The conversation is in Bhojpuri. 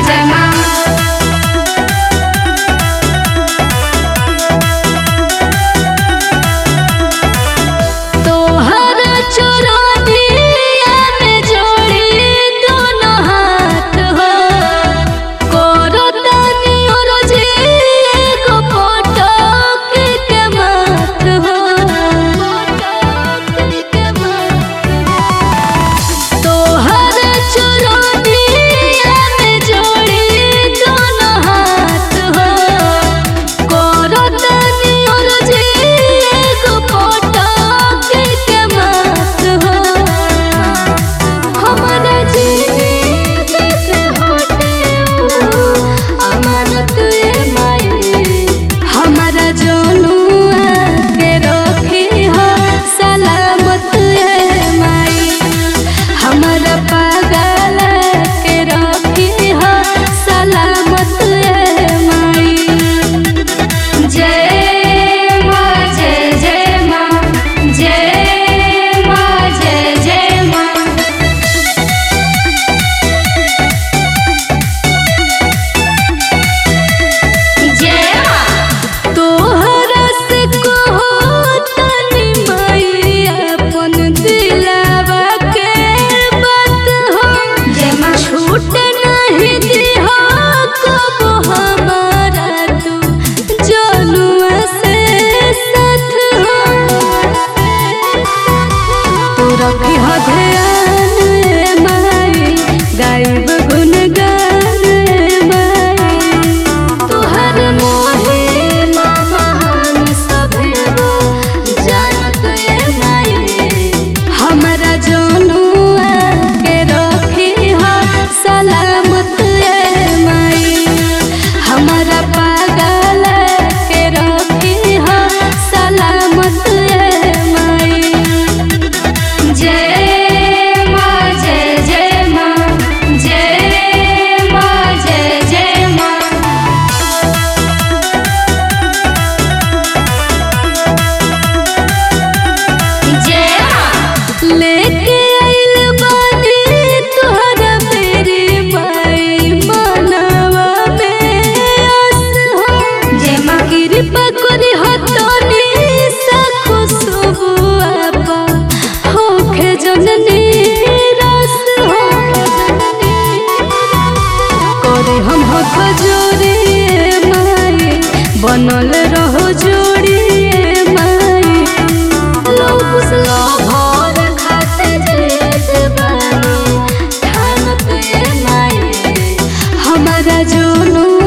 जय माँ। तोहर चोरनिया में जोड़ी दोनों हाथ हो, कोरो तनी और जी को फोटो के माथ हो। तोहर चोरनिया में जोड़ी दोनों हाथ हो, कोरो तनी और जी को फोटो के माथ हो। हमारा जीने से होते अमानत ए माई, हमारा जोनुआ के रखी हो सलामत ए माई, हमारा पागल के रखी हो सलामत ए माई। जय माँ जय जय माँ, जय माँ जय जय माँ। जय माँ। तोहरा से कहो तनी माई अपन दिलावा के बात हो। जय माँ। छूट नहीं दिहो कबो हमारा तू जनुआ से साथ हो। तू रखी हो ध्यान ए माई, गायब गुनगान ए माई, तोहर मोहिमा महान सभे जानत ए माई, हमारा जोनुआ के रखी हो सलामत ए माई, हमारा पागल के रखी हो सलामत ए माई। जय माँ जय जय माँ, जय माँ जय जय माँ। जय माँ। लेके आइल बानी तोहरा मेरी माई मनवा में आस हो। जय माँ। कृपा करी हो तनी सा खुशबुआ पा होखे जननी रस हो। करे हम हो खजूरी ए माई, बनल रहो जोड़ी ए माई, लौकुस भर खाते जेत बानी ठानत ए माई, हमारा जोनु